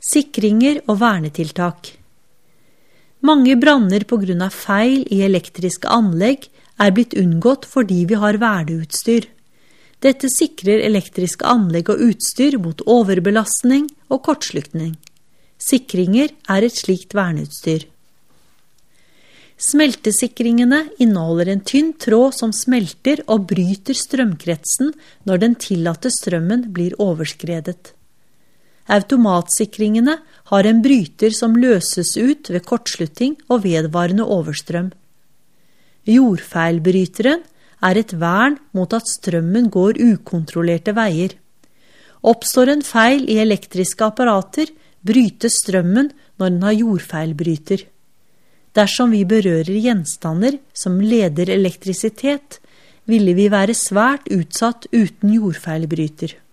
Sikringer og vernetiltak. Mange branner på grunn av feil i elektriske anlegg blitt unngått fordi vi har verneutstyr. Dette sikrer elektriske anlegg og utstyr mot overbelastning og kortslutning. Sikringer et slikt verneutstyr. Smeltesikringene inneholder en tynn tråd som smelter og bryter strømkretsen når den tillatte strømmen blir overskredet. Automatsikringene har en bryter som løses ut ved kortslutning og vedvarende overstrøm. Jordfeilbryteren et vern mot at strømmen går ukontrollerte veier. Oppstår en feil i elektriske apparater, brytes strømmen når den har jordfeilbryter. Dersom vi berører gjenstander som leder elektrisitet, ville vi være svært utsatt uten jordfeilbryter.